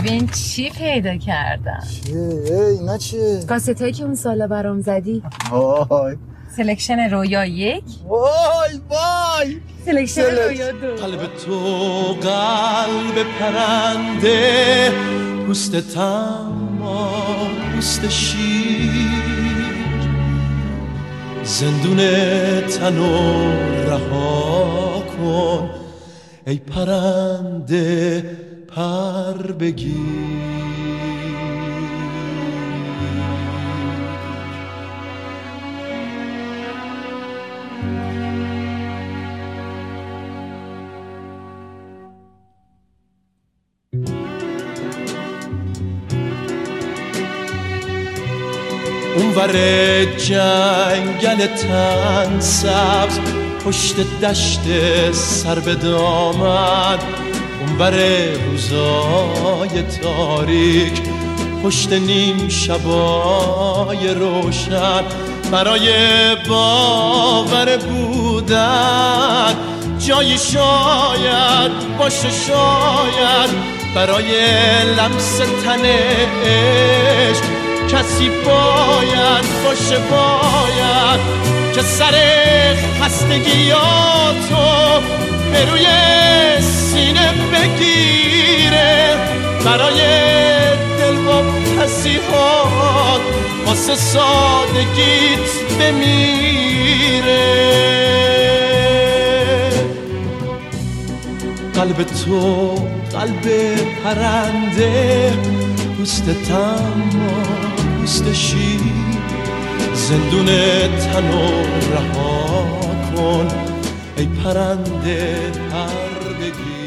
ببین چی پیدا کردم. چیه؟ اینا چیه؟ کاستایی که اون سالا برام زدی. وای سلکشن رویا 1. وای سلکشن رویا 2. قلب تو قلب پرنده، پوست تما پوست شیر، زندون تنو رها کن ای پرنده پر بگیر. اونور جنگل تن سبز، پشت دشت سر به دامن، اونور روزای تاریک، پشت نیم شبای روشن، برای باور بودن جایی شاید باشه، شاید برای لمس تن عشق کسی باید باشه، باید که سر خستگیاتو به روی سینه بگیره، برای دل با پسیحات واسه سادگیت بمیره. قلب تو قلب پرنده، پوست تما پوست شیر، زندون تنو رها کن ای پرنده پر بگیر.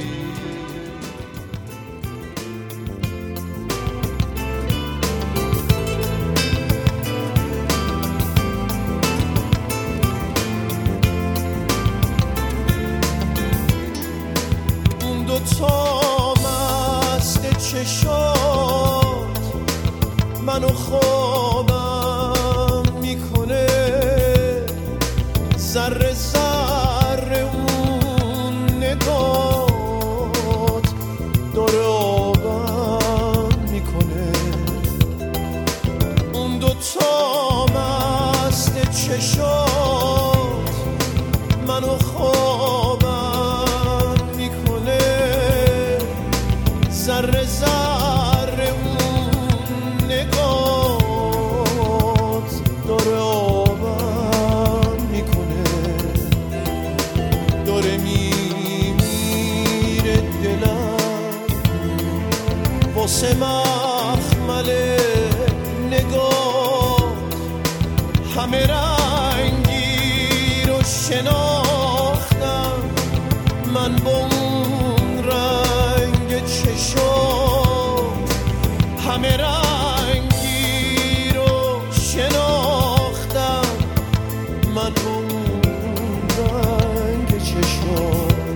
اون دوتا مست چشات منو خوابم میکنه، ذره ذره اون نگات داره آبم میکنه. اون دوتا مست چشات منو خوابم میکنه، ذره ذره اون نگات داره آبم میکنه، داره میمیره دلم واسه مخمل نگاه، همه رنگی رو شناختم من با اون رنگ چشات، همه رنگی رو شناختم من با اون رنگ چشات.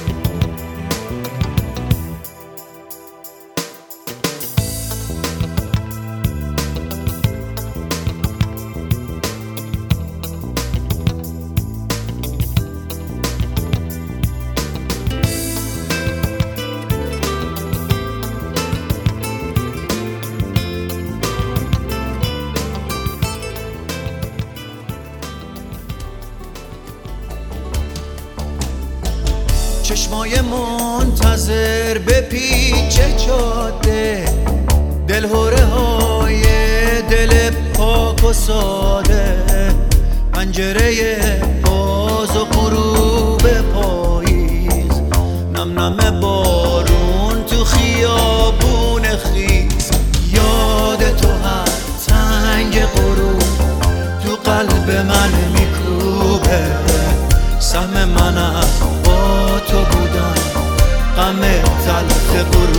چشمای منتظر به پیچ جاده، دلهوره های دل پاک و ساده، پنجره باز و غروب پاییز، نم نم بارون تو خیابون خیز، یاد تو هر تنگ غروب تو قلب من میکوبه، سهم من از با تو بودن غم تلخ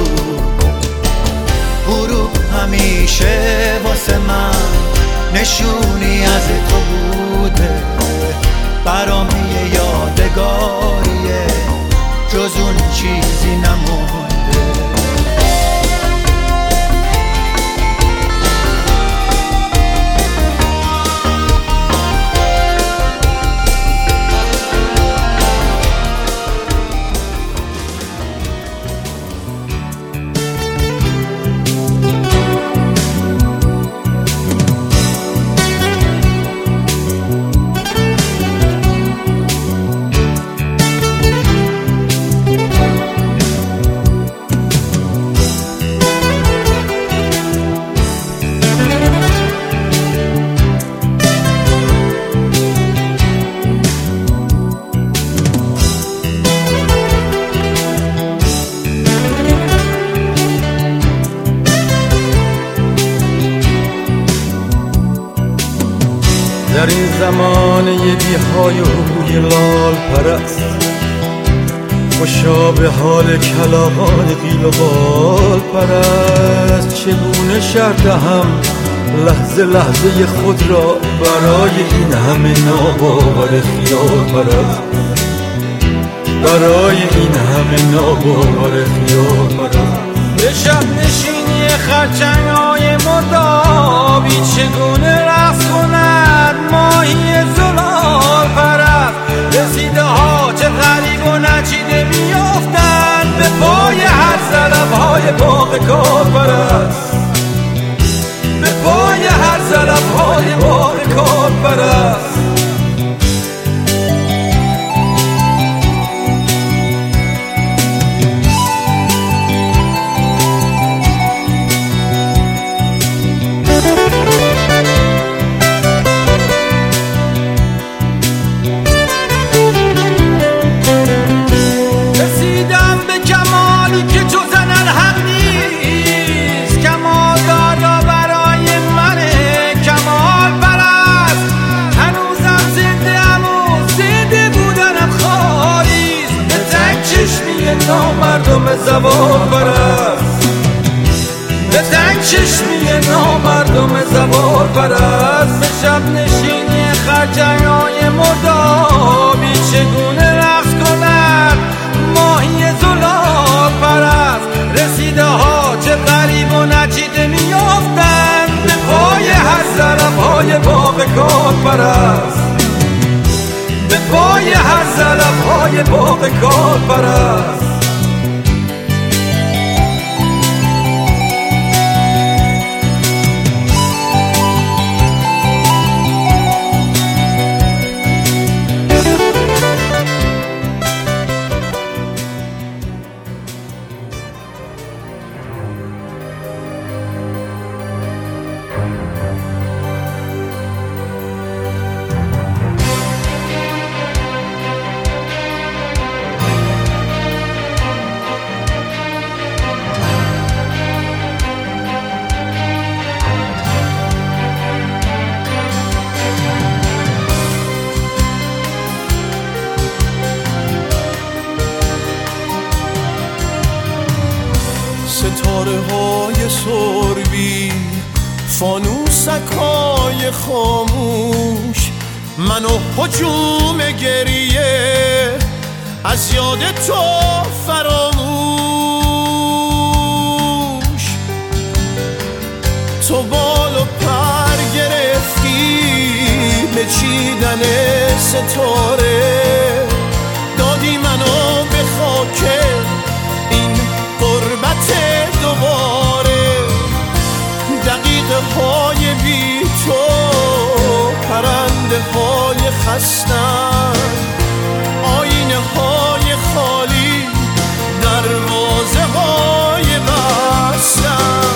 غروب همیشه واسه من نشونی از تو بوده، برام یه یادگاریه جز اون چیزی نمونده. زمانه بیهای و روی لال پرست، خوشا به حال کلاغان قیل و بال پرست. چگونه شرط هم لحظه لحظه خود را برای این همه ناباور خیال پرست، برای این همه ناباور خیال پرست. به شب نشینی خرچنگ‌های مردابی چگونه رقص کند ماهی زلال پرست. رسیده ها چه غریب و نچیده میافتند به پای هر زلف‌های باغ کار پرست، به پای هر زلف‌های باغ کار پرست. نامردم زوال پرست، به تنگ چشمی نامردم زوال پرست. به شب نشینی خرچنگ‌های مردابی چگونه رقص کند ماهی زلال پرست. رسیده ها چه غریب و نچیده میافتند به پای هر زلف‌های باغ کار پرست، به پای هر زلف‌های باغ کار پرست. ستاره های سربی، فانوسک های خاموش، منو هجوم گریه از یاد تو فراموش. تو بال و پر گرفتی به چیدن ستاره، دادی منو به خاک این غربت دوباره. دقیقه های بی تو پرنده های خستن، آینه های خالی دروازه های بستن.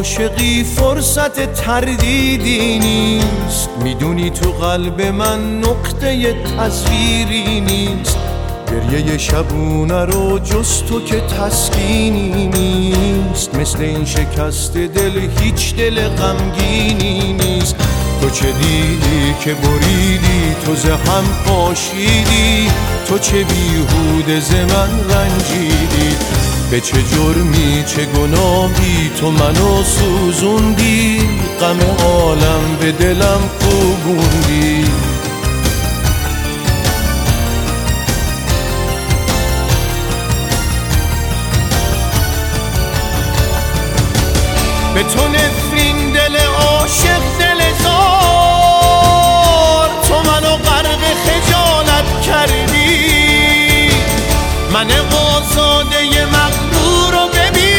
عاشقی فرصت تردیدی نیست، میدونی تو قلب من نقطه تصویری نیست. گریه شبونه رو جز تو که تسکینی نیست، مثل این شکست دل هیچ دل غمگینی نیست. تو چه دیدی که بریدی، تو ز هم پاشیدی، تو چه بیهوده ز من رنجیدی. به چه جرمی چه گناهی تو منو سوزوندی، غم عالم به دلم کوبوندی. به تو نفرین دل عاشق دل زار، تو منو غرق خجالت کردی. من آزاده مغرور رو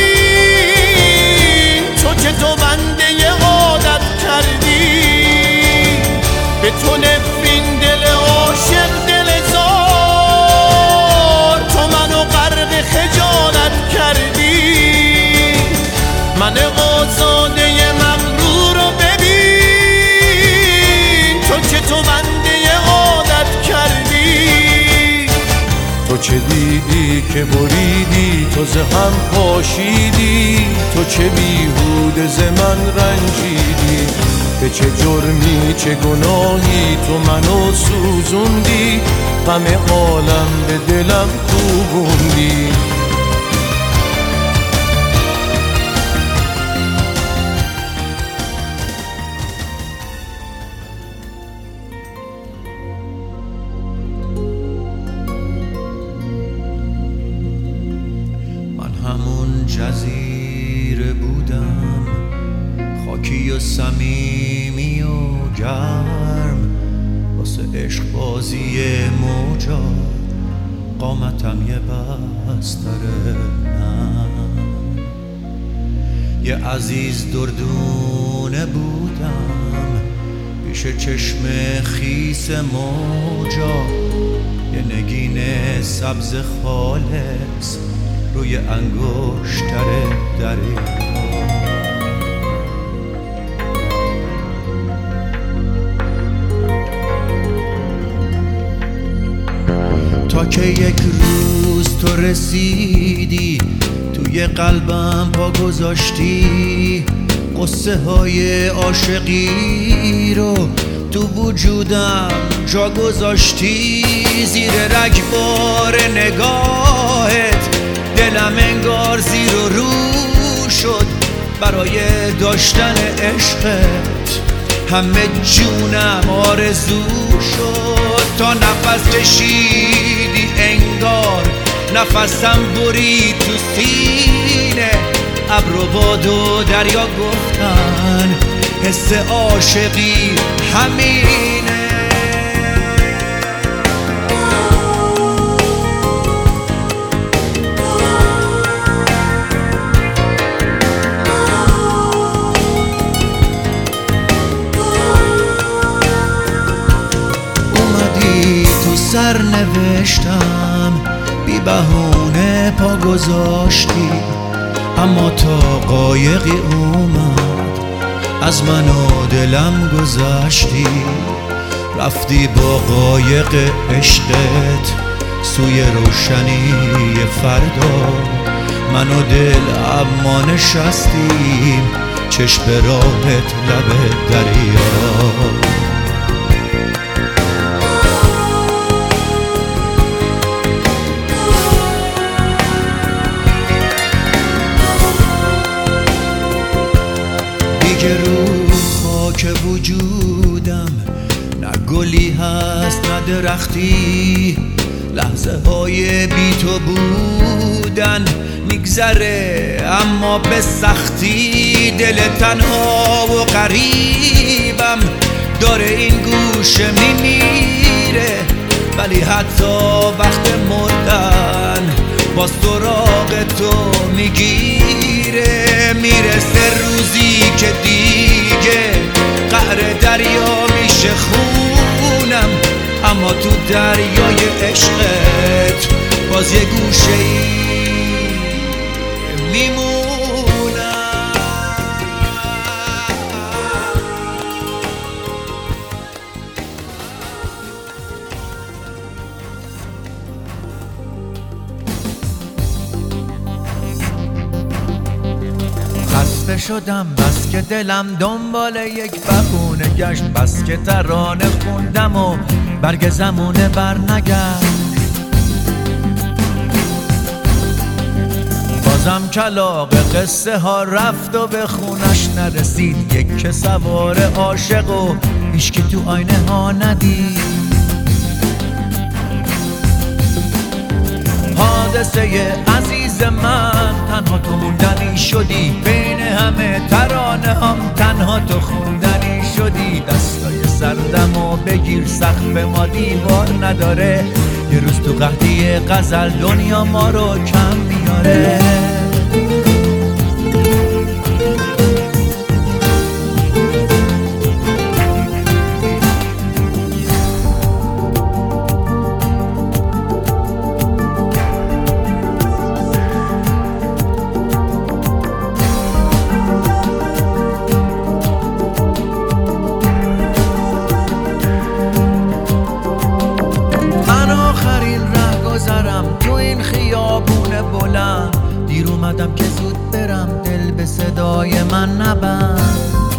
ببین، تو که تو بنده عادت کردی. به تو نفرین دل عاشق دل زار، تو منو غرق خجالت کردی. من آزاده مغرور رو ببین، تو که تو بنده عادت کردی. تو چه دیدی که بریدی، تو ز هم پاشیدی، تو چه بیهوده ز من رنجیدی. به چه جرمی چه گناهی تو منو سوزوندی، غم عالم به دلم کوبوندی. همون جزیره بودم، خاکی و صمیمی و گرم، واسه عشق بازی موجا قامتم یه بستر نم. یه عزیز دردونه بودم پیش چشم خیس موجا، یه نگین سبز خالص روی انگشتر دریا. تا که یک روز تو رسیدی، توی قلبم پا گذاشتی، قصه های عاشقی رو تو وجودم جا گذاشتی. زیر رگبار نگاهت دلم انگار زیر و رو شد برای داشتن عشقت، همه جونم آرزو شد. تا نفس کشیدی انگار نفسم برید تو سینه، ابر و باد و دریا گفتن حس عاشقی همینه. سر نوشتم بی بهونه پا گذاشتی، اما تا قایقی اومد از من و دلم گذشتی. رفتی با قایق عشقت سوی روشنی فردا، من و دل اما نشستیم چشم راهت لب دریا. دیگه رو خاک وجودم نه گلی هست نه درختی، لحظه های بی تو بودن میگذره اما به سختی. دل تنها و غریبم داره این گوشه میمیره، ولی حتی وقت مردن باز سراغ تو میگیره. میرسه روزی که دیگه قعر دریا میشه خونم، اما تو دریای عشقت باز یه گوشه ای میمونم. شدم بس که دلم دنبال یک بهونه گشت، بس که ترانه خوندم و برگ زمونه برنگشت. بازم کلاغ قصه ها رفت و به خونش نرسید، یک که سوار عاشق و هیچکی تو آینه ها ندید. حادثه عزیز من تنها تو موندنی شدی، بین همه ترانه هم تنها تو خوندنی شدی. دستای سردم و بگیر سقف ما دیوار نداره، یه روز تو قحطی غزل دنیا ما رو کم میاره. تو این خیابون بلند دیر اومدم که زود برم، دل به صدای من نبند.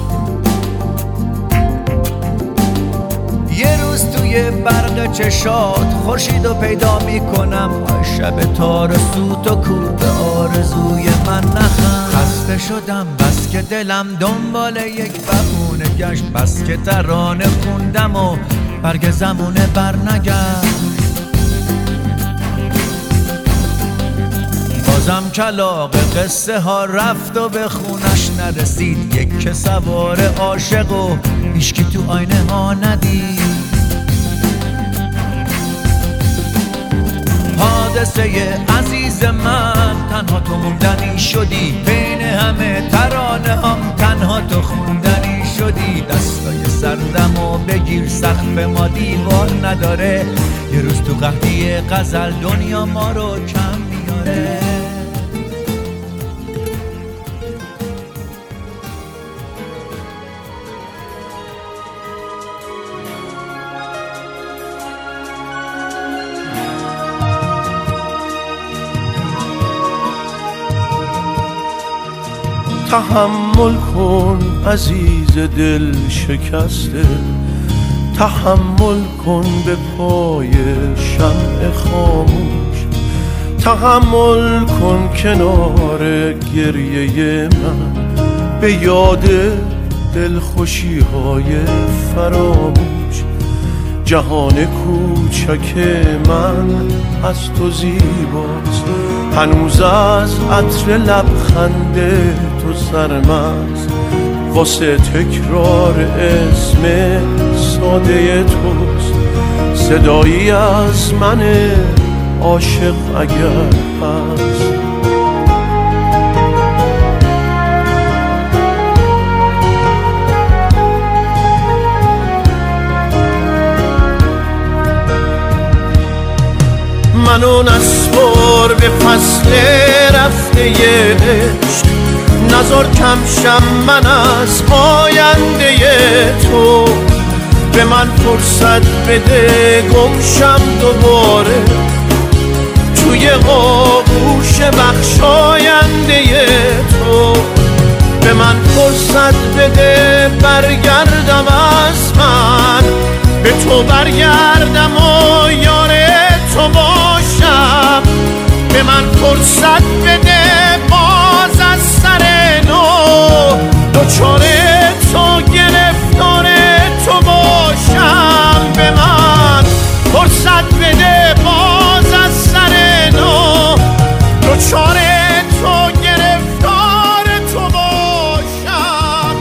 یه روز توی برق چشات خورشیدو پیدا میکنم، شب تار سوت و کور به آرزوی من نخند. خسته شدم بس که دلم دنبال یک بهونه گشت، بس که ترانه خوندم و برگ زمونه برنگشت. بازم کلاغ قصه ها رفت و به خونش نرسید، یک که سوار عاشق و هیچکی تو آینه ها ندید. حادثه عزیز من تنها تو موندنی شدی، بین همه ترانه هم تنها تو خوندنی شدی. دستای سردم و بگیر سقف ما دیوار نداره، یه روز تو قحطی غزل دنیا ما رو کم میاره. تحمل کن عزیز دل شکسته، تحمل کن به پای شمع خاموش، تحمل کن کنار گریه من به یاد دلخوشی های فراموش. جهان کوچک من از تو زیباست، هنوز از عطر لبخند تو سرمست، واسه تکرار اسم ساده توست. صدایی از من عاشق اگر هست. منو نسپار به فصل رفته عشق، نزار کمشم من از آینده تو. به من فرصت بده گمشم دوباره توی آغوش بخشاینده تو. به من فرصت بده برگردم از من، به تو برگردم و یار تو باشم. به من فرصت بده باز از سر نو، دچار تو گرفتار تو باشم. به من فرصت بده باز از سر نو، دچار تو گرفتار تو باشم.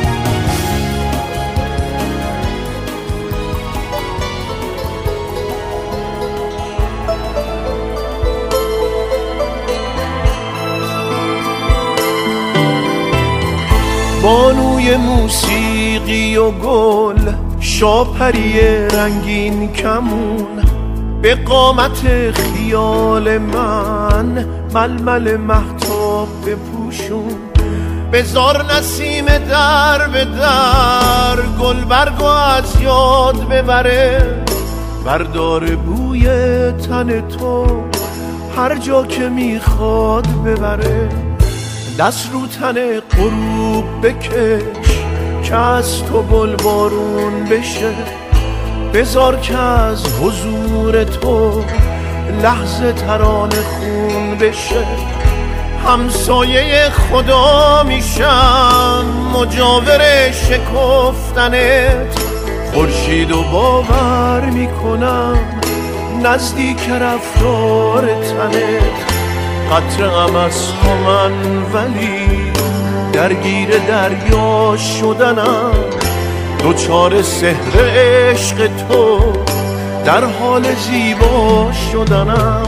بانوی موسیقی و گل، شاپری رنگین کمون، به قامت خیال من ململ مهتاب بپوشون. بذار نسیم در به در گل برگو از یاد ببره، بردار بوی تن تو هر جا که میخواد ببره. دست رو تن غروب بکش که از تو گل بارون بشه، بذار که از حضور تو لحظه ترانه خون بشه. همسایه خدا میشم مجاور شکفتنت، خورشید و باور میکنم نزدیک رفتار تنت. قطره غم از تو من ولی درگیر دریا شدنم، دوچار سحر عشق تو در حال زیبا شدنم.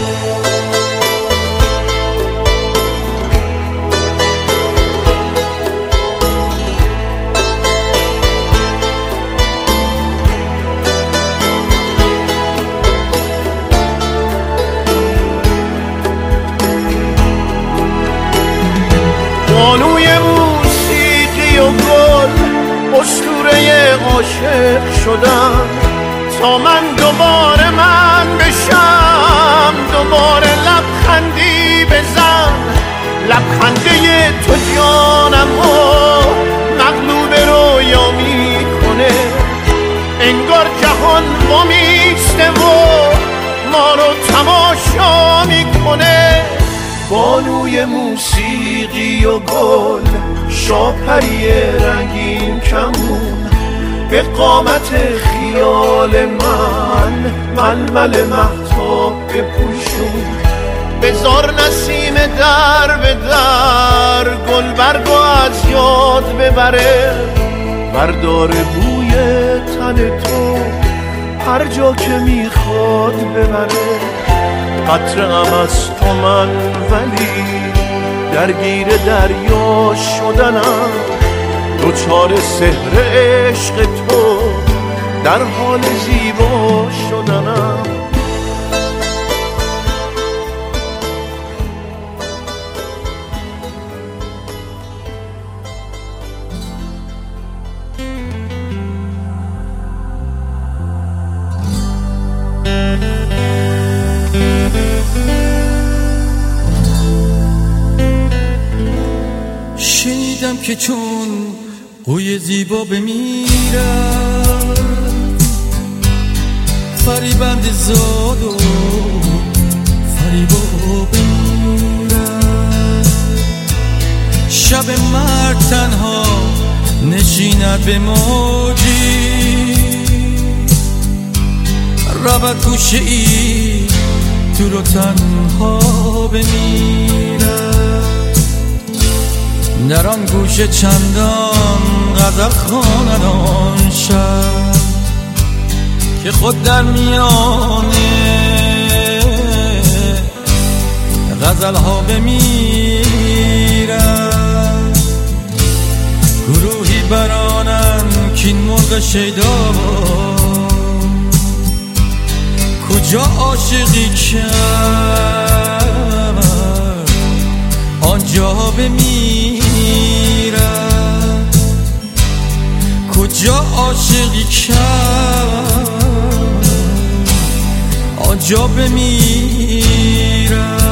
بانوی موسیقی و گل اسطوره عاشق شدم، تا من دوباره من بشم، دوباره لبخندی بزن. لبخنده تو جانمو مغلوب رویا میکنه، انگار جهان وامیسته و ما رو تماشا میکنه. بانوی موسیقی و گل، شاپری رنگین کمون، به قامت خیال من ململ مهتاب بپوشون. بذار نسیم در به در گل برگو از یاد ببره، بردار بوی تن تو هر جا که میخواد ببره. قطره غم از تو من ولی درگیر دریا شدنم، دوچار سحر عشق تو در حال زیبا شدنم. شنیدم که چون قوی زیبا بمیرد، فریبند زاد و فریبا بمیرد. شب مرد تنها نشیند به موجی، رود گوشه ای تو رو تنها بمیرد. در آن گوشه چندان غزل خواند آن شب که خود در میانه غزل ها بمیرد. گروهی برانن کین مرغ شیدا کجا عاشقی کرد آنجا بمیرد. کجا عاشقی کرد آنجا بمیرد.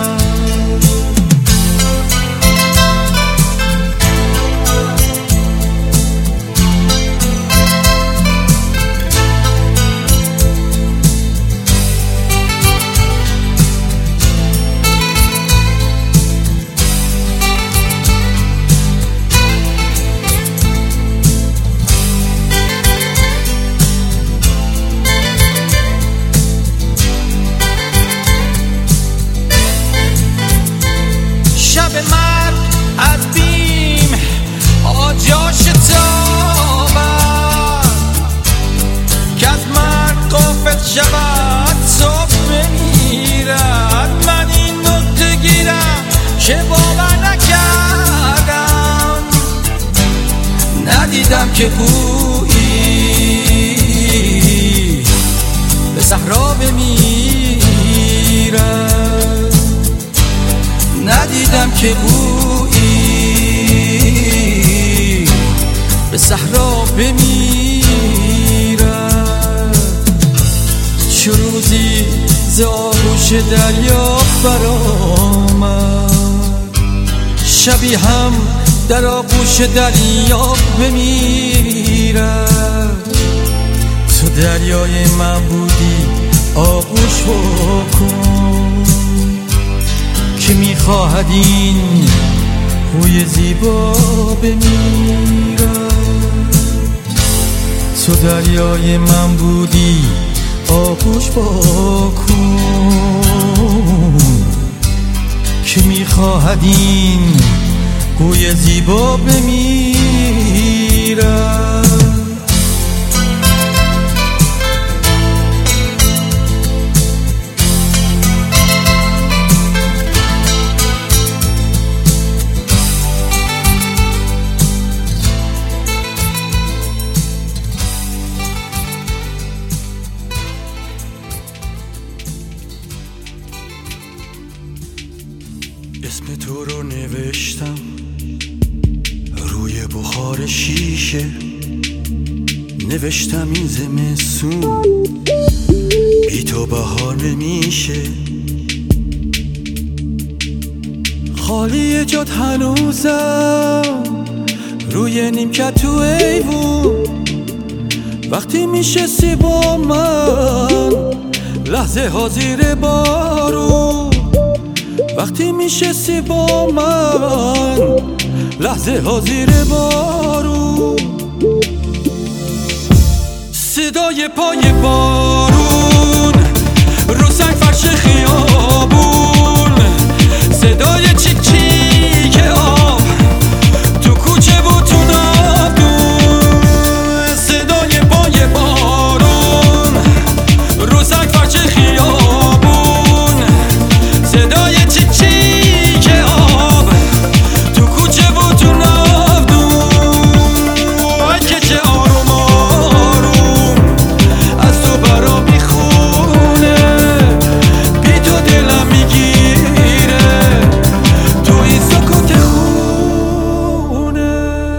شود صبح بمیرد. من این نکته گیرم که باور نکردم، ندیدم که گویی به صحرا بمیرد. ندیدم که گویی به صحرا بمیرد. چه روزی ز آغوش دریا برآمد، شبی هم در آغوش دریا بمیرد. تو دریای من بودی آغوش بکن که میخواهد این خوی زیبا بمیرد. تو دریای من بودی آغوش بکن که میخواهد این گوی زیبا بمیرد. اسم تو رو نوشتم روی بخار شیشه، نوشتم این زمستون بی تو بهار نمیشه. خالی جات هنوزم روی نیمکت تو ایوون، وقتی میشستی با من لحظه ها زیر بارون، وقتی میشستی با من لحظه ها زیر بارون. صدای پای بارون رو سنگ فرش خیابون، صدای چیک چیک آب تو کوچه و تو ناودون، صدای پای بارون رو سنگ فرش خیابون، صدای چیک چیک آب تو کوچه و تو ناودون. که چه آروم آروم از تو برا میخونه، بی تو دلم میگیره تو این سکوت خونه.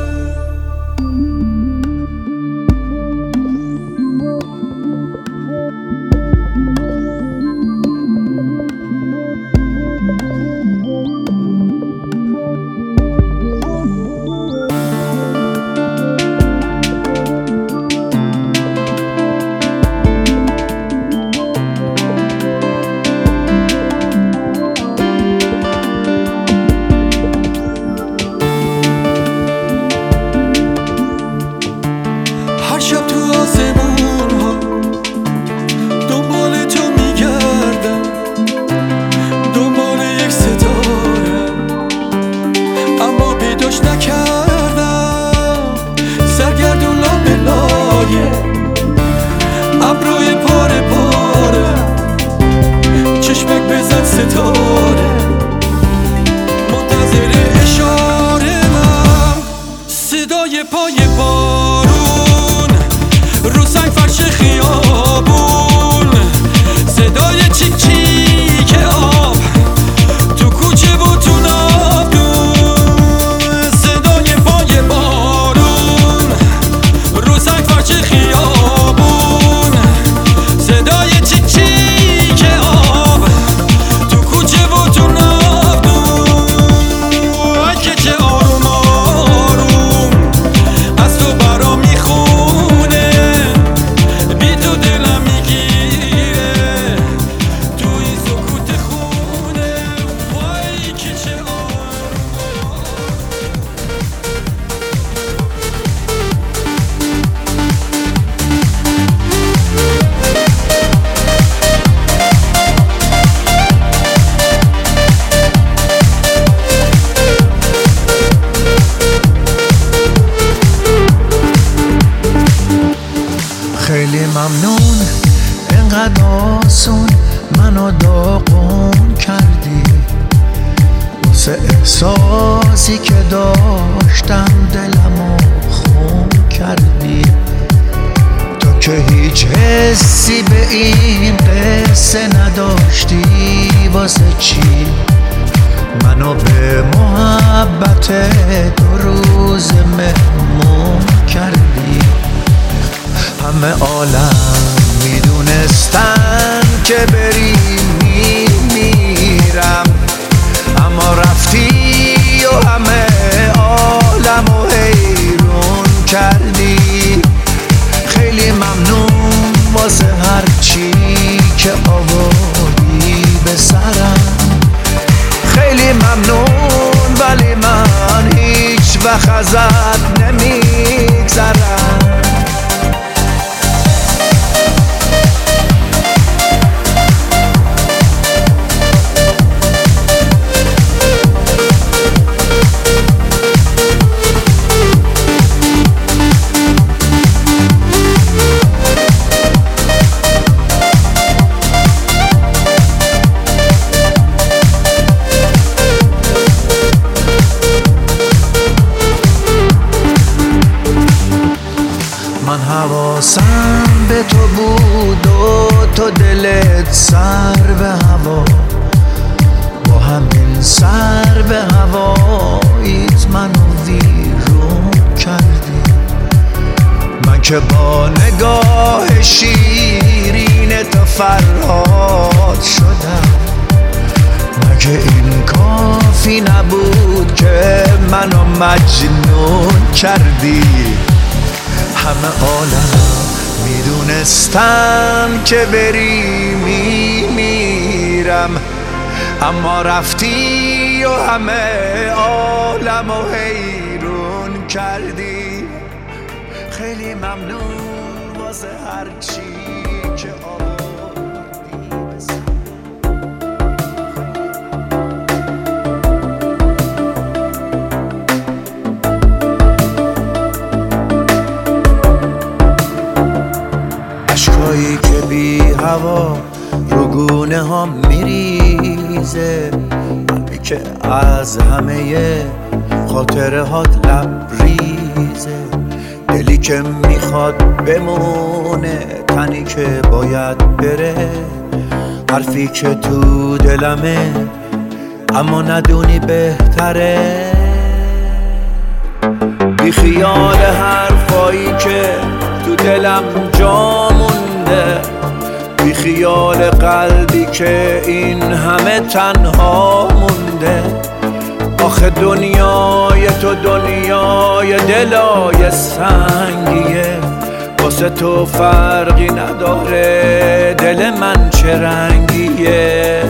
هر شب تو آسمون ها دنبال تو میگردم، دنبال یک ستاره اما پیداش نکردم. سرگردون لابه لایه ابروی پاره پاره، چشمک بزن ستاره منتظر اشاره من. صدای پای بارون رو سنگ فرش خیابون، صدای چیک چیک آب تو کوچه و تو ناودون، صدای پای بارون رو سنگ فرش خیابون، صدای چیک چیک آب تو کوچه و تو ناودون. که چه آروم آروم از تو برا میخونه، بی تو دلم میگیره تو این سکوت خونه. وای که چه خیلی ممنون اینقدر آسون منو داغون کردی، واسه احساسی که داشتم دلمو خون کردی. تو که هیچ حسی به این قصه نداشتی، واسه چی منو به محبت 2 روز مهمون کردی؟ همه عالم میدونستن که بری میمیرم، اما رفتی و هم کردی. خیلی ممنون واسه هر چی که آوردی به سرم. خیلی ممنون ولی من هیچ وقت ازت نمیگذرم. من حواسم به تو بود و تو دلت سر به هوا. با همین سر به هواییت منو ویرون کردی. من که با نگاه شیرین تو فرهاد شدم. مگه این کافی نبود که منو مجنون کردی. همه عالم میدونستن که بری میمیرم، اما رفتی و همه عالمو حیرون کردی. خیلی ممنون واسه هر چی که آوردی به سر. اشکایی که بی هوا رو گونه ها میریزه. قلبی که از همه خاطره هات لبریزه. دلی که میخواد بمونه، تنی که باید بره. حرفی که تو دلمه اما ندونی بهتره. بی خیال حرفایی که تو دلم جا مونده. بی خیال قلبی که این همه تنها مونده. آخه دنیای تو دنیای دلای سنگیه. واسه تو فرقی نداره دل من چه رنگیه.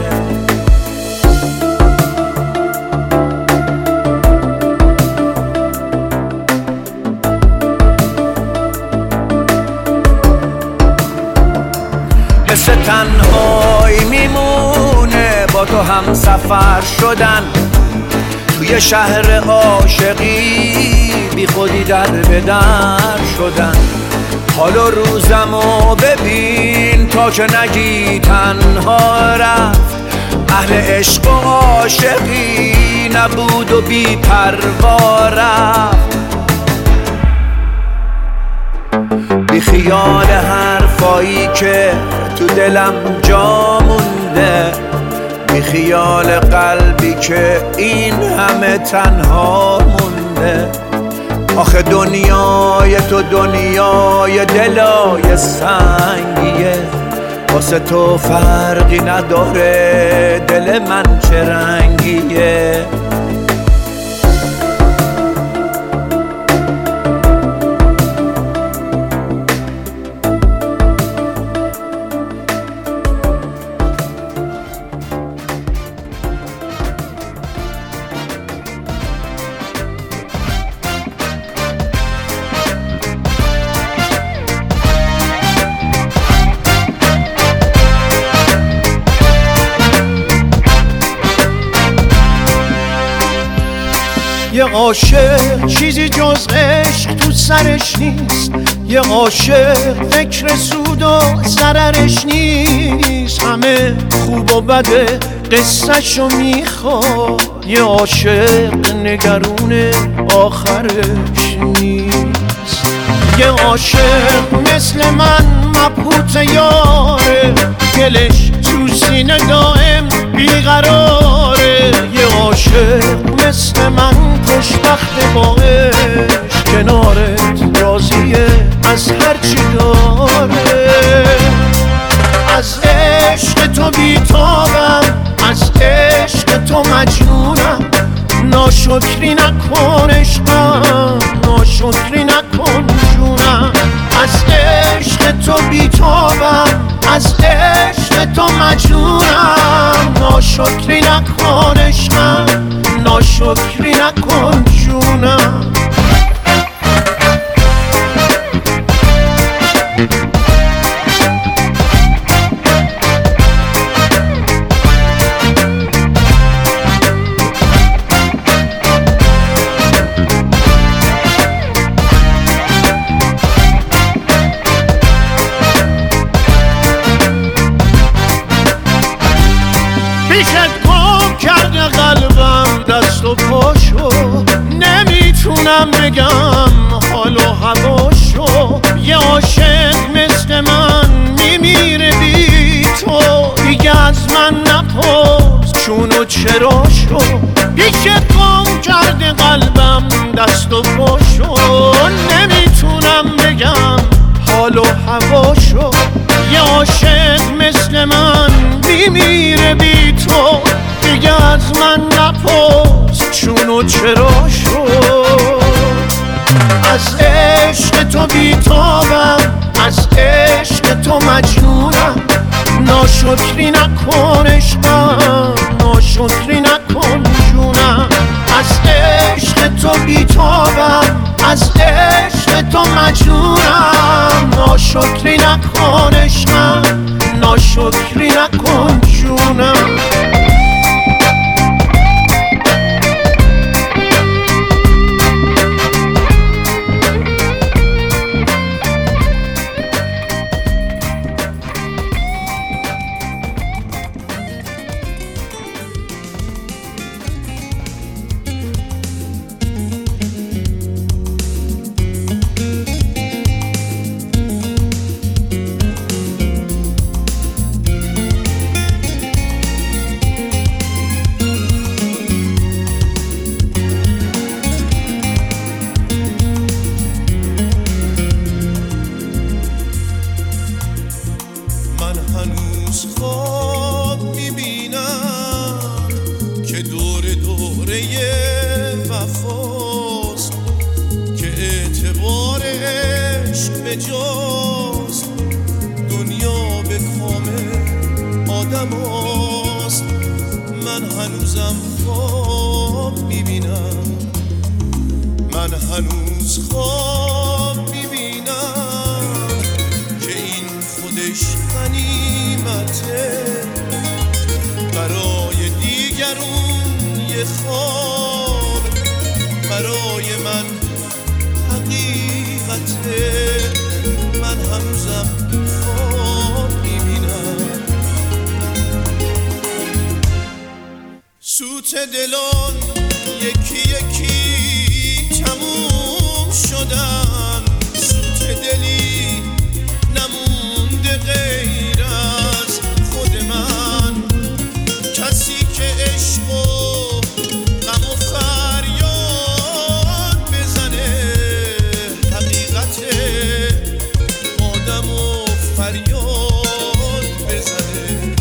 حس تنهایی میمونه با تو هم سفر شدن. توی شهر عاشقی بی خودی در به در شدن. حال و روزمو ببین تا که نگی تنها رفت. اهل عشق و عاشقی نبود و بی پروا رفت. بی خیال حرفایی که تو دلم جا مونده. بی خیال قلبی که این همه تنها مونده. آخه دنیای تو دنیای دلای سنگیه. واسه تو فرقی نداره دل من چه رنگیه. یه عاشق چیزی جز عشق تو سرش نیست. یه عاشق فکر سود و ضررش نیست. همه خوب و بده قصه‌شو میخواد. یه عاشق نگرون آخرش نیست. یه عاشق مثل من مبهوت یاره. دلش تو سینه دائم بیقراره. یه عاشق مثل من خوشبخت با عشق. کنارت راضیه از هرچی داره. از عشق تو بیتابم، از عشق تو مجنونم. ناشکری نکن عشقم، ناشکری نکن تو بیتابم، از عشق تو مجنونم. ناشکری نکن عشقم، ناشکری نکن جونم. پیشت گم کرده قلبم دست و پاشو، نمیتونم بگم حال و هواشو. یه عاشق مثل من میمیره بی تو، دیگه از من نپرس چون و چراشو. پیشت گم کرده قلبم دست و پاشو، نمیتونم بگم حال و هواشو. یه عاشق مثل من میمیره بی تو، دیگه از من نپرس چون و چراشو. از عشق تو بیتابم، از عشق تو مجنونم. ناشکری نکن عشقم، ناشکری نکن جونم. از عشق تو بیتابم، از عشق تو مجنونم. ناشکری نکن عشقم، ناشکری نکن جونم. خواب میبینم که دور دوره وفاست، که اعتبار عشق به جاست، دنیا به کام آدم هاست. من هنوزم خواب میبینم، من هنوز خواب میبینم که این خودش غنیمته، برای دیگرون یه خواب، برای من حقیقته. من هنوزم خواب میبینم. سوت دلان یکی یکی تموم شدن، سوت دلی نمونده غیر از خود من. کسی که عشق و غم و فریاد بزنه، حقیقت آدم و فریاد بزنه.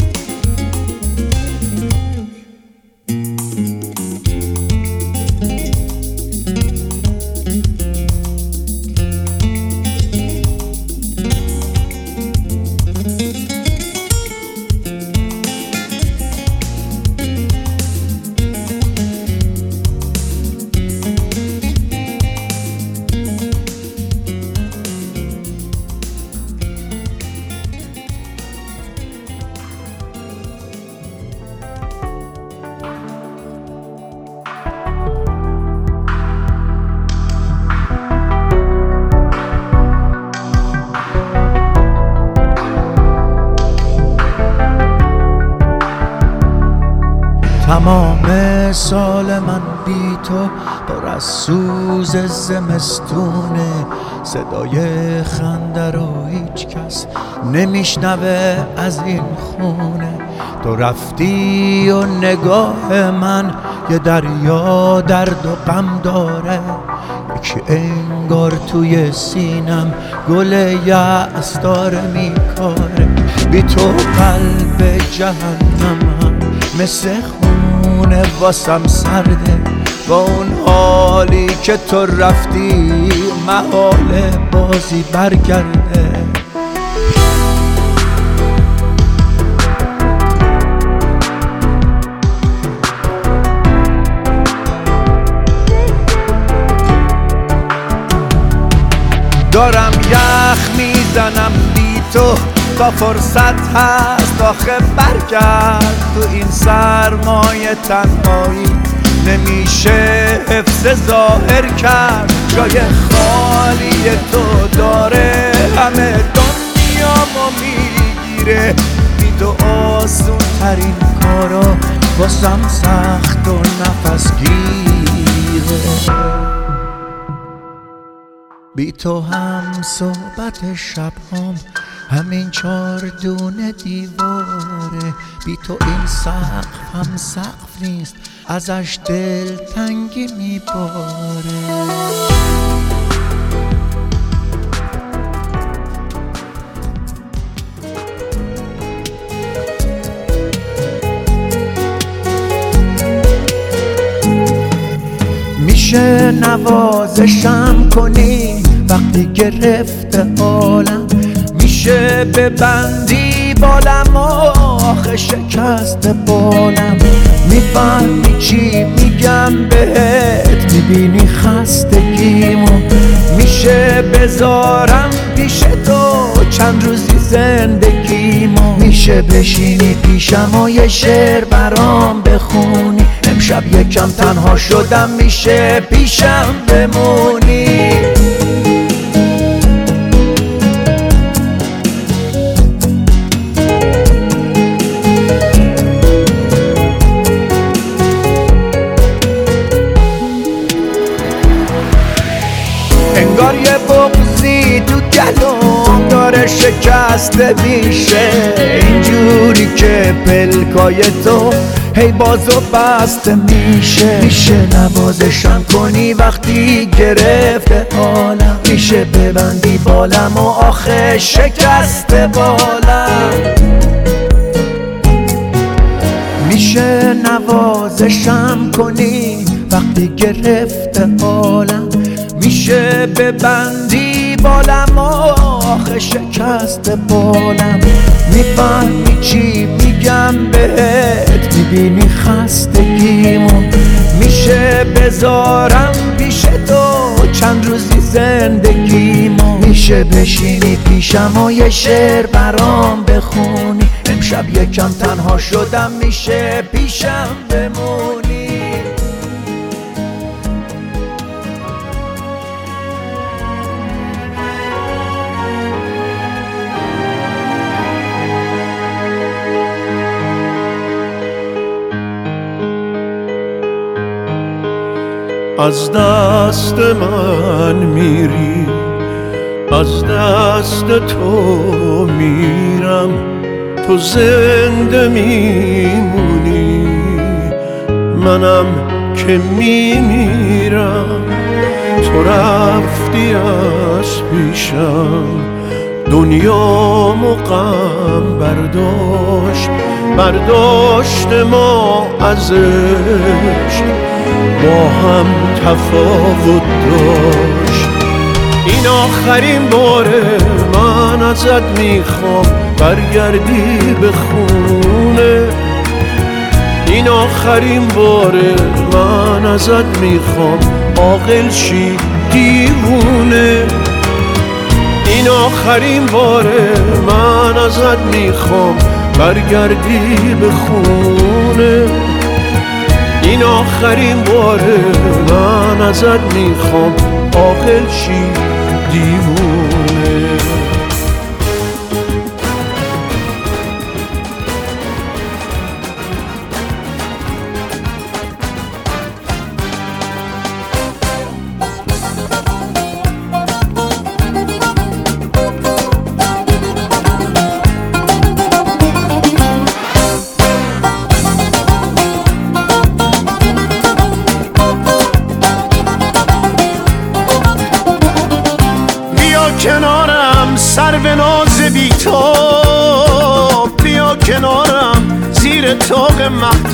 تمام سال من بی تو پر از سوز زمستونه، صدای خنده رو هیچ کس نمیشنوه از این خونه. تو رفتی و نگاه من یه دریا درد و غم داره، یکی انگار توی سینم گل یأس داره میکاره. بی تو قلب جهنم هم مثل خونه واسم سرده، با اون حالی که تو رفتی محال بازی برگرده. یخ میزنم بی تو تا فرصت هست آخه برگرد تو این سرمای تنهایی نمیشه حفظ ظاهر کرد جای خالی تو داره همه دنیامو میگیره بی تو آسون ترین کارا واسم سخت و نفس گیره بی تو هم صحبت شبهام همین 4 دونه دیواره بی تو این سقف هم سقف نیست ازش دل تنگی میباره میشه نوازشم کنی وقتی گرفته حالم میشه ببندی بالم آخه شکست بالم میفهمی چی میگم بهت میبینی خستگیمو میشه بذارم پیش تو چند روزی زندگیمو میشه بشینی پیشم و یه شعر برام بخونی امشب یکم تنها شدم میشه پیشم بمونی انگار یه بغضی تو گلوم داره شکسته میشه اینجوری که پلکای تو هی بازو بسته میشه نوازشم کنی وقتی گرفته حالم میشه ببندی بالم و آخه شکسته بالم میشه نوازشم کنی وقتی گرفته حالم میشه ببندی بالم آخه شکست بالم میفهمی چی میگم بهت میبینی خستگیمو میشه بذارم پیش تو چند روزی زندگیمو میشه بشینی پیشم و یه شعر برام بخونی امشب یکم تنها شدم میشه پیشم بمونی از دست من میری از دست تو میرم تو زنده میمونی منم که میمیرم تو رفتی از پیشم دنیامو غم برداشت ما از عشق با هم تفاوت داشت این آخرین باره من ازت میخوام برگردی به خونه این آخرین باره من ازت میخوام عاقل شی دیوونه این آخرین باره من ازت میخوام برگردی به خونه این آخرین باره من ازت میخوام عاقل شی دیوونه کنارم سر به ناز بی تو بیا کنارم زیر طاق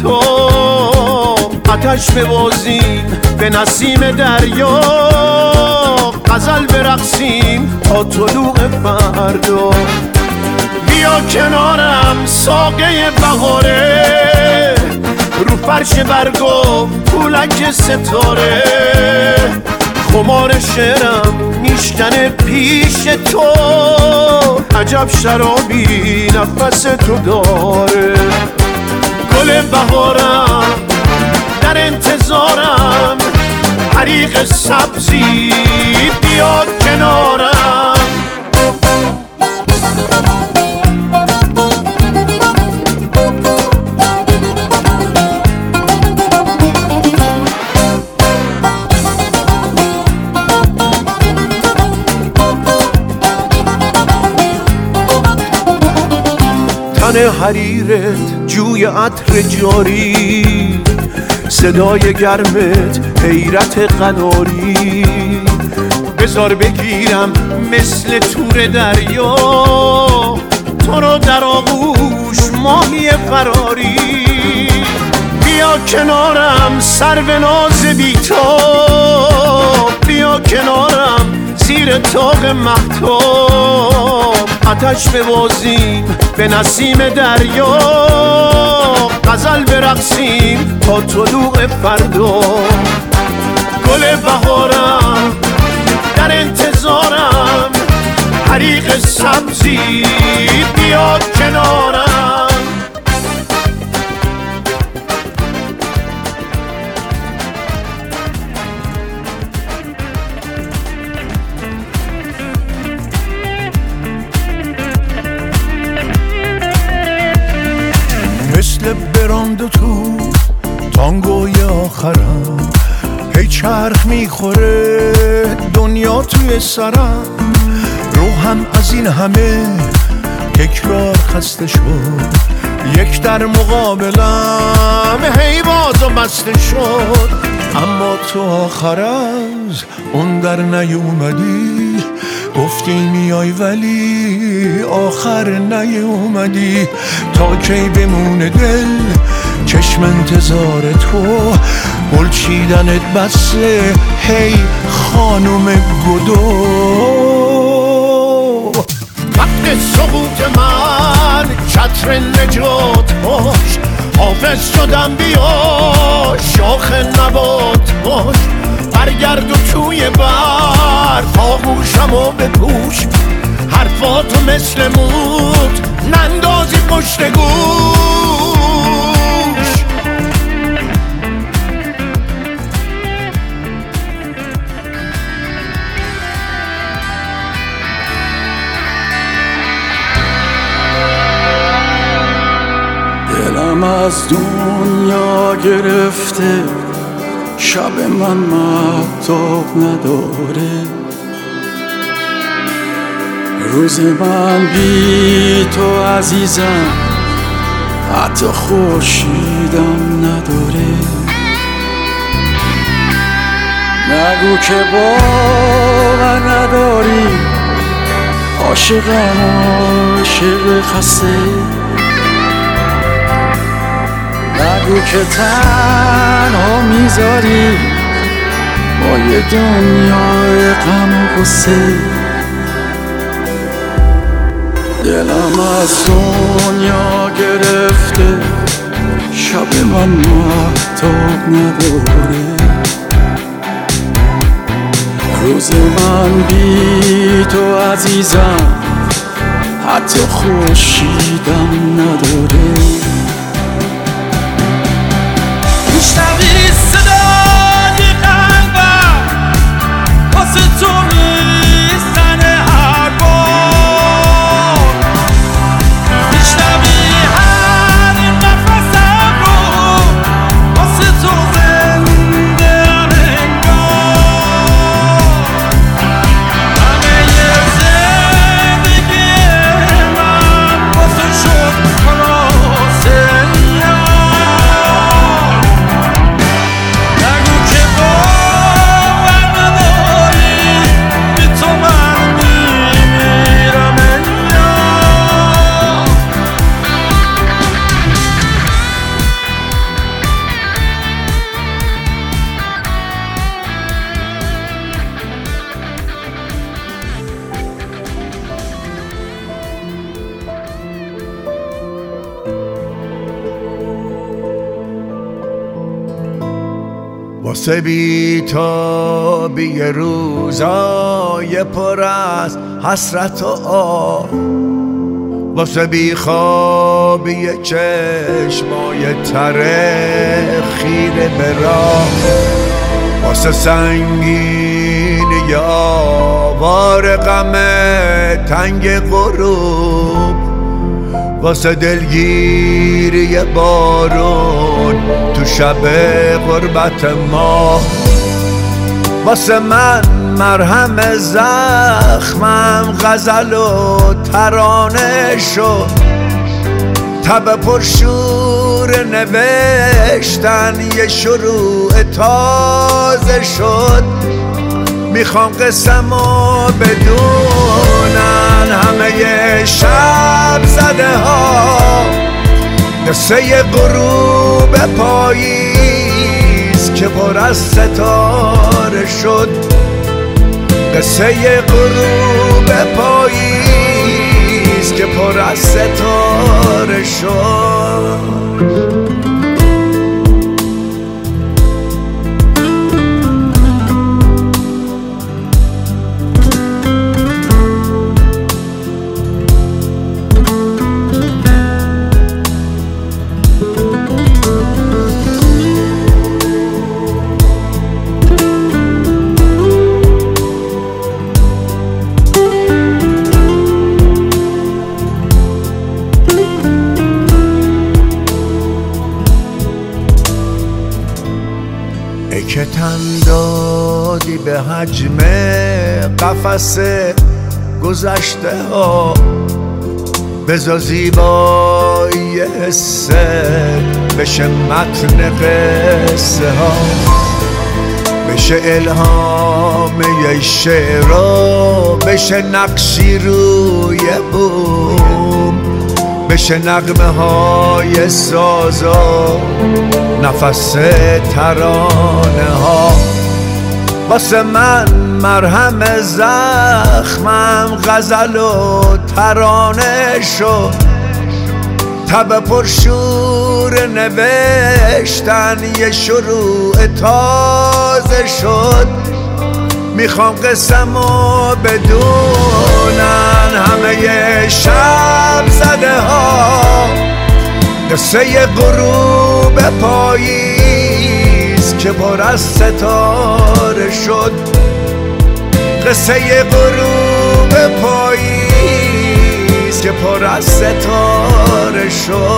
مهتاب آتش ببازیم به نسیم دریا غزل برقصیم تا طلوع فردا بیا کنارم ساقه بهاره رو فرش برگا پولک ستاره خمار شعرم خیشتن پیش تو عجب شرابی نفس تو داره. گل بهارم در انتظارم، حریق سبزی بیا کنارم. تن حریرت جوی عطر جاری، صدای گرمت حیرت قناری. بذار بگیرم مثل تور دریا، تو رو در آغوش ماهی فراری. بیا کنارم سرو ناز بی‌تاب، بیا کنارم زیر طاق مهتاب. آتش ببازیم به نسیم دریا، غزل برقصیم تا طلوع فردا. گل بهارم در انتظارم، حریق سبزی بیا کنارم. مثل براند تو تانگوی آخرم، هی چرخ میخوره دنیا توی سرم. روحم از این همه تکرار خسته شد، یک در مقابلم هی باز و بسته شد. اما تو آخر از اون در نیومدی، گفتی میای ولی آخر نیومدی. تا کی بمونه دل چشم انتظار تو، گل چیدنت بسه هی خانم گدو. وقت سقوط من چتر نجات باش، حافظ شدم بیا شاخ نبات باش. برگرد و توی برف آغوشم و بپوش، حرفاتو مثل موت نندازی پشت گوش. دلم از دنیا گرفته، شب من مهتاب نداره. روز من بی تو عزیزم، حتی خورشیدم نداره. نگو که باور نداری، عاشقم عاشق خسته. نگو که تنها میذاری با یه دنیای غم و غصه. دلم از دنیا گرفته، شب من مهتاب نداره. روز من بی تو عزیزم، حتی خورشیدم نداره. میشنوی صدای قلبم واسه تو میزنه هر بار. میشنوی هر نفسم رو واسه تو زنده انگار. همه زندگی من واسه شد خلاصه. واسه بی‌تابی روزای پر از حسرت و آه، واسه بیخوابی چشمای تره خیره به راه، واسه سنگینی آوار غم تنگ غروب، واسه دلگیری بارون تو شب غربت ما، واسه من مرهم زخمم غزل و ترانه شد، تب پرشور نوشتن یه شروع تازه شد. میخوام قسمو بدونن همه شب زده ها، قصه غروب پاییز که پر از ستاره شد، قصه غروب پاییز که پر از ستاره شد. ای که تن دادی به حجم قفس گذشته ها، بذار زیبایی حسه بشه متن قصه ها، بشه الهام یه شعرها، بشه نقشی روی بوم، بشه نغمه های سازا نفس ترانه ها، واسه من مرهم زخمم غزل و ترانه شد، تب پرشور نوشتن یه شروع تازه شد. میخوام قسمو بدونن همه شب زده ها، قصه غروب پاییز که پر از ستاره شد، قصه غروب پاییز که پر از ستاره شد.